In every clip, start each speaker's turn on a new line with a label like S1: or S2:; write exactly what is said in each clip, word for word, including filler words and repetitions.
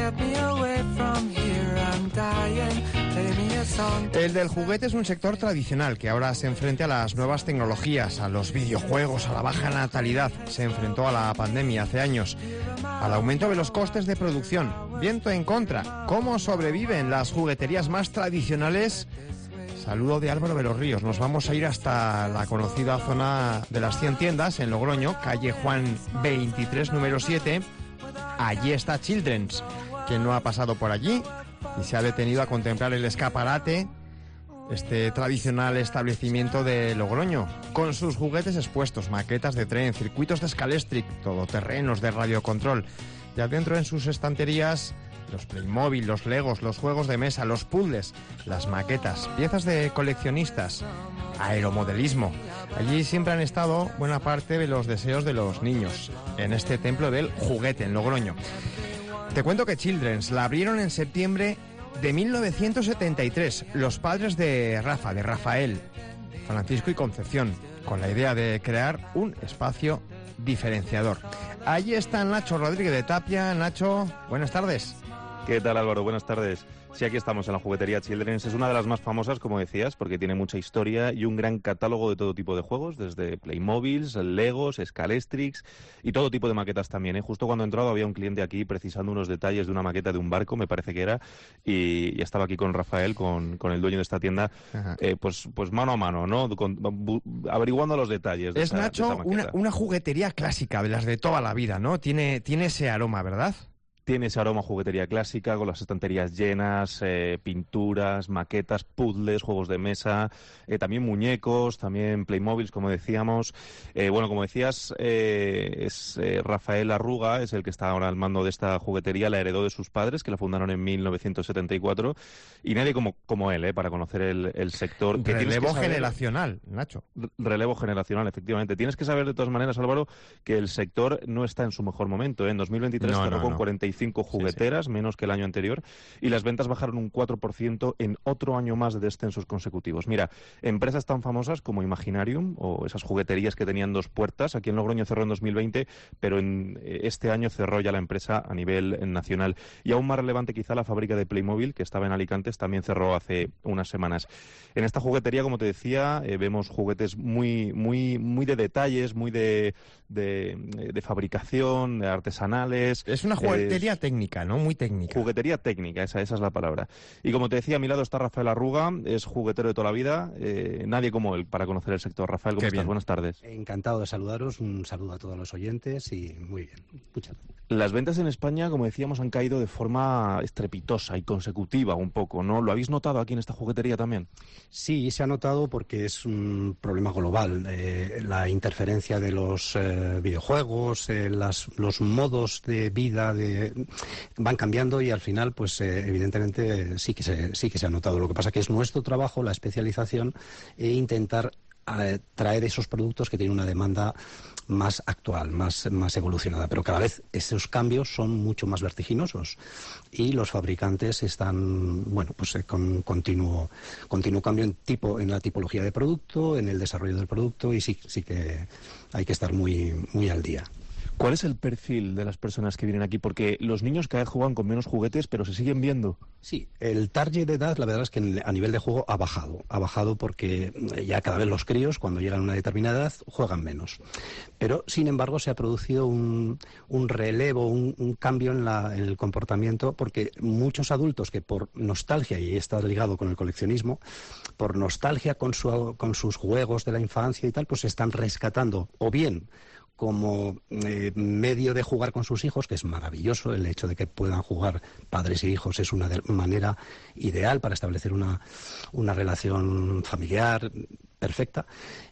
S1: El del juguete es un sector tradicional que ahora se enfrenta a las nuevas tecnologías, a los videojuegos, a la baja natalidad. Se enfrentó a la pandemia hace años, al aumento de los costes de producción. Viento en contra. ¿Cómo sobreviven las jugueterías más tradicionales? Saludo de Álvaro de los Ríos. Nos vamos a ir hasta la conocida zona de las cien tiendas, en Logroño, calle Juan veintitrés, número siete. Allí está Children's, que no ha pasado por allí y se ha detenido a contemplar el escaparate, este tradicional establecimiento de Logroño, con sus juguetes expuestos, maquetas de tren, circuitos de Scalestric, todoterrenos de radiocontrol. Ya dentro en sus estanterías, los Playmobil, los Legos, los juegos de mesa, los puzzles, las maquetas, piezas de coleccionistas, aeromodelismo. Allí siempre han estado buena parte de los deseos de los niños, en este templo del juguete, en Logroño. Te cuento que Children's la abrieron en septiembre de mil novecientos setenta y tres, los padres de Rafa, de Rafael, Francisco y Concepción, con la idea de crear un espacio diferenciador. Allí está Nacho Rodríguez de Tapia. Nacho, buenas tardes.
S2: ¿Qué tal, Álvaro? Buenas tardes. Sí, aquí estamos en la juguetería Children's. Es una de las más famosas, como decías, porque tiene mucha historia y un gran catálogo de todo tipo de juegos, desde Playmobil, Legos, Scalestrics y todo tipo de maquetas también, ¿eh? Justo cuando he entrado había un cliente aquí precisando unos detalles de una maqueta de un barco, me parece que era, y, y estaba aquí con Rafael, con, con el dueño de esta tienda, eh, pues, pues mano a mano, ¿no? Con, bu, averiguando los detalles. De
S1: es,
S2: esa,
S1: Nacho,
S2: de esa
S1: una, una juguetería clásica, de las de toda la vida, ¿no? Tiene, tiene ese aroma, ¿verdad?
S2: Tiene ese aroma juguetería clásica, con las estanterías llenas, eh, pinturas, maquetas, puzzles, juegos de mesa, eh, también muñecos, también Playmobil, como decíamos. Eh, bueno, como decías, eh, es eh, Rafael Arruga, es el que está ahora al mando de esta juguetería, la heredó de sus padres, que la fundaron en mil novecientos setenta y cuatro, y nadie como, como él, eh, para conocer el, el sector. Que
S1: Relevo
S2: que saber,
S1: generacional, Nacho.
S2: Relevo generacional, efectivamente. Tienes que saber, de todas maneras, Álvaro, que el sector no está en su mejor momento, ¿eh? En dos mil veintitrés
S1: no,
S2: cerró
S1: no,
S2: con
S1: no.
S2: cuarenta y cinco jugueteras, sí, sí. menos que el año anterior, y las ventas bajaron un cuatro por ciento en otro año más de descensos consecutivos. Mira, empresas tan famosas como Imaginarium, o esas jugueterías que tenían dos puertas, aquí en Logroño cerró en dos mil veinte, pero en este año cerró ya la empresa a nivel nacional. Y aún más relevante quizá, la fábrica de Playmobil, que estaba en Alicante, también cerró hace unas semanas. En esta juguetería, como te decía, eh, vemos juguetes muy, muy, muy de detalles, muy de, de, de fabricación, de artesanales.
S1: Es una juguetería
S2: eh,
S1: técnica, ¿no? Muy técnica.
S2: Juguetería técnica, esa, esa es la palabra. Y como te decía, a mi lado está Rafael Arruga, es juguetero de toda la vida, eh, nadie como él para conocer el sector. Rafael, ¿cómo
S1: Qué
S2: estás?
S1: bien.
S2: Buenas tardes.
S3: Encantado de saludaros, un saludo a todos los oyentes y muy bien. Muchas gracias.
S2: Las ventas en España, como decíamos, han caído de forma estrepitosa y consecutiva un poco, ¿no? ¿Lo habéis notado aquí en esta juguetería también?
S3: Sí, se ha notado porque es un problema global. Eh, la interferencia de los eh, videojuegos, eh, las, los modos de vida de, van cambiando y al final, pues eh, evidentemente sí que se, sí que se ha notado. Lo que pasa que es nuestro trabajo, la especialización e intentar eh, traer esos productos que tienen una demanda más actual, más, más evolucionada, pero cada vez esos cambios son mucho más vertiginosos y los fabricantes están, bueno, pues eh, con continuo, continuo cambio en tipo, en la tipología de producto, en el desarrollo del producto, y sí, sí que hay que estar muy, muy al día.
S2: ¿Cuál es el perfil de las personas que vienen aquí? Porque los niños cada vez juegan con menos juguetes, pero se siguen viendo.
S3: Sí, el target de edad, la verdad es que a nivel de juego ha bajado. Ha bajado porque ya cada vez los críos, cuando llegan a una determinada edad, juegan menos. Pero, sin embargo, se ha producido un, un relevo, un, un cambio en, la, en el comportamiento, porque muchos adultos que por nostalgia, y está ligado con el coleccionismo, por nostalgia con, su, con sus juegos de la infancia y tal, pues se están rescatando, o bien como eh, medio de jugar con sus hijos, que es maravilloso, el hecho de que puedan jugar padres y hijos es una de, manera ideal para establecer una, una relación familiar perfecta,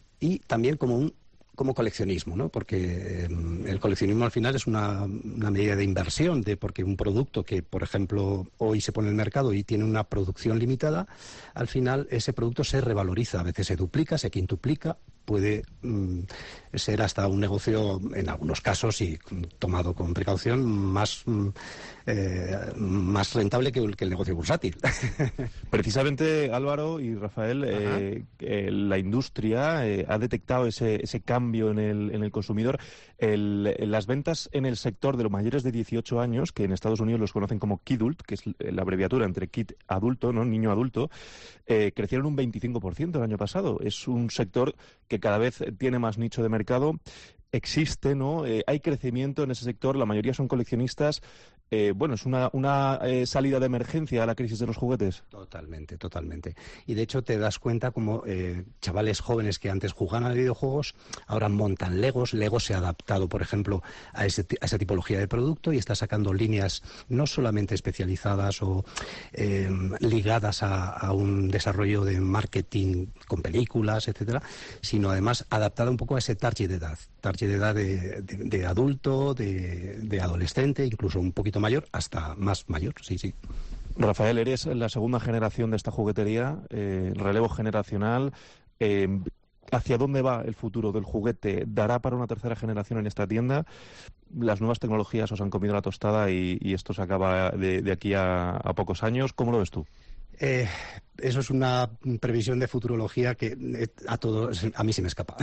S3: y también como un como coleccionismo, ¿no? Porque eh, el coleccionismo al final es una, una medida de inversión, de porque un producto que, por ejemplo, hoy se pone en el mercado y tiene una producción limitada, al final ese producto se revaloriza, a veces se duplica, se quintuplica, puede mm, ser hasta un negocio, en algunos casos, y tomado con precaución, más mm, eh, más rentable que el, que el negocio bursátil.
S2: Precisamente, Álvaro y Rafael, eh, eh, la industria eh, ha detectado ese, ese cambio en el, en el consumidor. El, las ventas en el sector de los mayores de dieciocho años, que en Estados Unidos los conocen como Kidult, que es la abreviatura entre kid adulto, ¿no? Niño adulto, eh, crecieron un veinticinco por ciento el año pasado. Es un sector que cada vez tiene más nicho de mercado. Existe, ¿no? Eh, hay crecimiento en ese sector, la mayoría son coleccionistas. Eh, bueno, es una, una eh, salida de emergencia a la crisis de los juguetes.
S3: Totalmente, totalmente. Y de hecho te das cuenta como eh, chavales jóvenes que antes jugaban a videojuegos, ahora montan Legos. Lego se ha adaptado, por ejemplo, a, ese, a esa tipología de producto y está sacando líneas no solamente especializadas o eh, ligadas a, a un desarrollo de marketing con películas, etcétera, sino además adaptada un poco a ese target de edad. Target de edad de, de, de adulto, de, de adolescente, incluso un poquito mayor, hasta más mayor, sí, sí.
S2: Rafael, eres la segunda generación de esta juguetería, eh, relevo generacional. Eh, ¿Hacia dónde va el futuro del juguete? ¿Dará para una tercera generación en esta tienda? Las nuevas tecnologías os han comido la tostada y, y esto se acaba de, de aquí a, a pocos años. ¿Cómo lo ves tú?
S3: Eh, eso es una previsión de futurología que a todos, a mí se me escapa.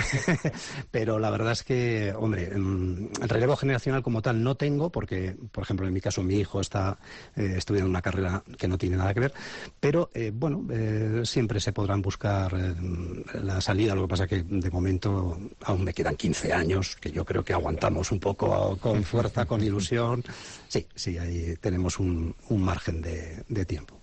S3: Pero la verdad es que, hombre, el relevo generacional como tal no tengo, porque, por ejemplo, en mi caso mi hijo está eh, estudiando una carrera que no tiene nada que ver, pero, eh, bueno, eh, siempre se podrán buscar eh, la salida. Lo que pasa que, de momento, aún me quedan quince años, que yo creo que aguantamos un poco con fuerza, con ilusión. Sí, sí, ahí tenemos un, un margen de, de tiempo.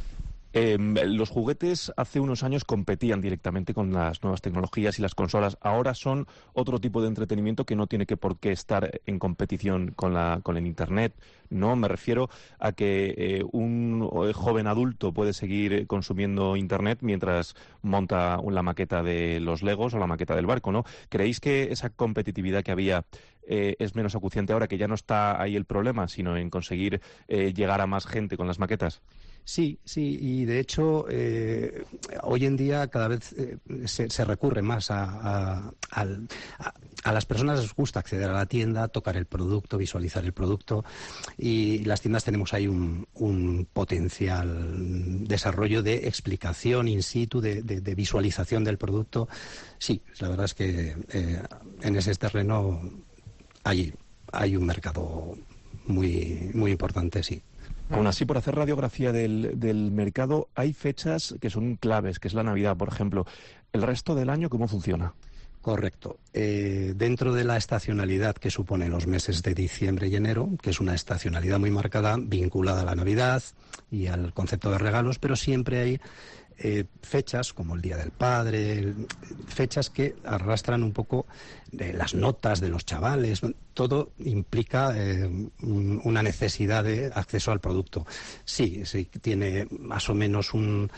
S2: Eh, los juguetes hace unos años competían directamente con las nuevas tecnologías y las consolas. Ahora son otro tipo de entretenimiento que no tiene que por qué estar en competición con la con el Internet. No, me refiero a que eh, un joven adulto puede seguir consumiendo Internet mientras monta la maqueta de los Legos o la maqueta del barco, ¿no? ¿Creéis que esa competitividad que había eh, es menos acuciante ahora, que ya no está ahí el problema, sino en conseguir eh, llegar a más gente con las maquetas?
S3: Sí, sí, y de hecho eh, hoy en día cada vez eh, se, se recurre más a, a, a, a las personas les gusta acceder a la tienda, tocar el producto, visualizar el producto, y las tiendas tenemos ahí un, un potencial desarrollo de explicación in situ, de, de, de visualización del producto. Sí, la verdad es que eh, en ese terreno hay, hay un mercado muy, muy importante, sí.
S2: Aún así, por hacer radiografía del, del mercado, hay fechas que son claves, que es la Navidad, por ejemplo. ¿El resto del año cómo funciona?
S3: Correcto. Eh, dentro de la estacionalidad que supone los meses de diciembre y enero, que es una estacionalidad muy marcada, vinculada a la Navidad y al concepto de regalos, pero siempre hay eh, fechas como el Día del Padre, fechas que arrastran un poco de las notas de los chavales. Todo implica eh, un, una necesidad de acceso al producto. Sí, sí, tiene más o menos un...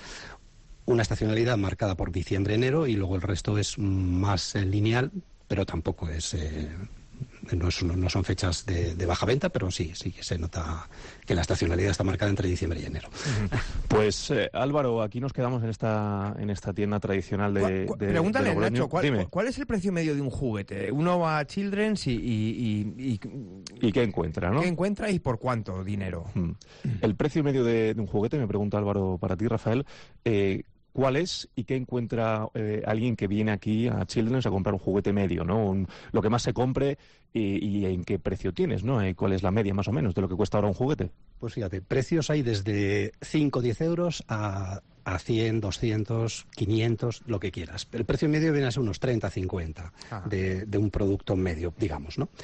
S3: una estacionalidad marcada por diciembre-enero y luego el resto es más eh, lineal, pero tampoco es, eh, no, es no son fechas de, de baja venta, pero sí, sí que se nota que la estacionalidad está marcada entre diciembre y enero.
S2: Pues eh, Álvaro, aquí nos quedamos en esta en esta tienda tradicional de,
S1: ¿Cu-
S2: de
S1: Pregúntale,
S2: de
S1: Nacho, ¿cuál,
S2: Dime.
S1: ¿cuál es el precio medio de un juguete? Uno va a Children's y, y, y, y,
S2: ¿Y qué encuentra, no?
S1: ¿qué encuentra y por cuánto dinero?
S2: Hmm. El precio medio de, de un juguete, me pregunta Álvaro para ti, Rafael, eh, ¿cuál es y qué encuentra eh, alguien que viene aquí a Children's a comprar un juguete medio, ¿no? Un, lo que más se compre y, y en qué precio tienes, ¿no? Eh, ¿Cuál es la media más o menos de lo que cuesta ahora un juguete?
S3: Pues fíjate, precios hay desde cinco o diez euros a, a cien, doscientos, quinientos, lo que quieras. Pero el precio medio viene a ser unos treinta, cincuenta de, de un producto medio, digamos, ¿no?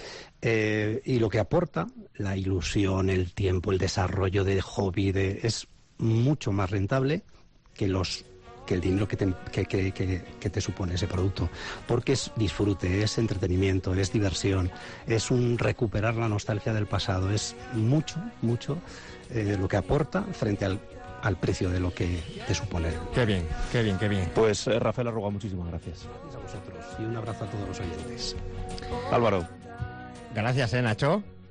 S3: Eh, y lo que aporta, la ilusión, el tiempo, el desarrollo de hobby, de, es mucho más rentable que los que el dinero que te, que, que, que, que te supone ese producto, porque es disfrute, es entretenimiento, es diversión, es un recuperar la nostalgia del pasado, es mucho, mucho eh, lo que aporta frente al, al precio de lo que te supone.
S1: Qué bien, qué bien, qué bien.
S2: Pues eh, Rafael Arruga, muchísimas gracias.
S3: Gracias a vosotros y un abrazo a todos los oyentes.
S2: Álvaro.
S1: Gracias, eh, Nacho.